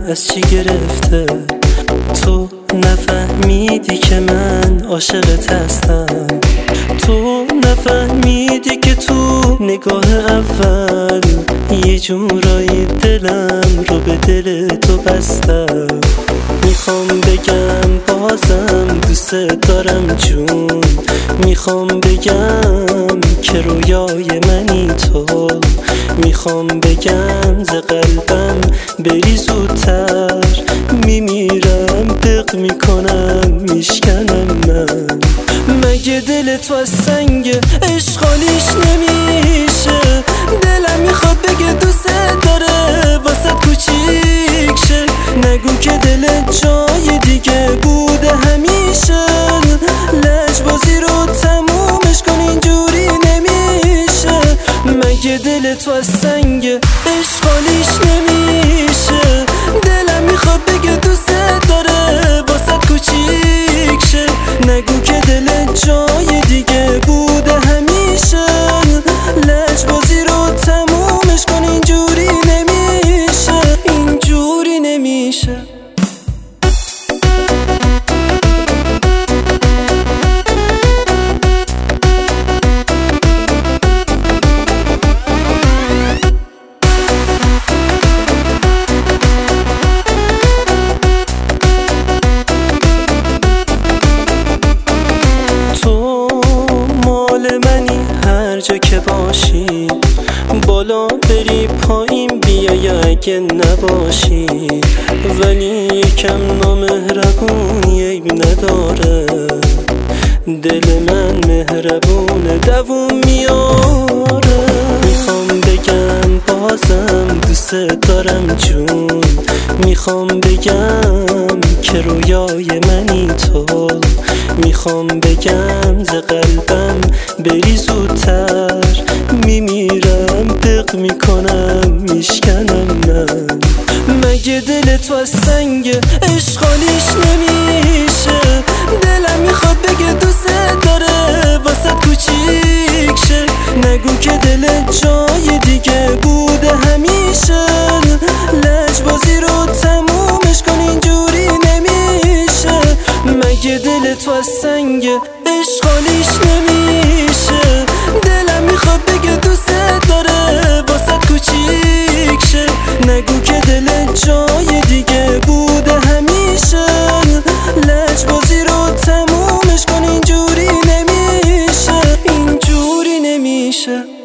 از چی گرفته؟ تو نفهمیدی که من عاشقت هستم، تو نفهمیدی که تو نگاه اول یه جورایی دلم رو به دل تو بستم. میخوام بگم بازم دوست دارم جون، میخوام بگم که رویای منی تو، میخوام بگم ز قلبم بری زودتر، میمیرم دق میکنم میشکنم من. مگه دل تو از سنگ عشق خالیش نمیشه؟ دلم میخواد بگه دوست داره واسه کوچیک شه، نگو که دلت جای دیگه بوده همیشه. لجبازی رو تمومش کن اینجوری نمیشه. مگه دل تو از سنگ عشق خالیش نمیشه؟ دلم میخواد بگه دوست داره واسه کوچیک شه، نگو که دلت جای دیگه بوده همیشه. لجبازی رو تمومش کن اینجوری نمیشه، اینجوری نمیشه. هر جا که باشی بالا بری پایین بیای اگه نباشی، ولی یکم نامهربونی عیب نداره. دل من مهربونه دووم میاره. میخوام بگم بازم دوست دارم جون، میخوام بگم که رویای منی تو، میخوام بگم ز قلبم بری زودتر، میمیرم دق میکنم میشکنم من. مگه دل تو از سنگ عشق خالیش نمیشه؟ دلم میخواد بگه دوست داره واسه کوچیک شه، نگو که دلت جای دیگه بوده همیشه. لجبازی رو تمومش کن اینجوری نمیشه. مگه دل تو از سنگ عشق خالیش نمیشه؟ دلم میخواد بگه دوست داره واسه کوچیک شه، نگو که دلت جای دیگه بوده همیشه. لجبازی رو تمومش کن اینجوری نمیشه، اینجوری نمیشه.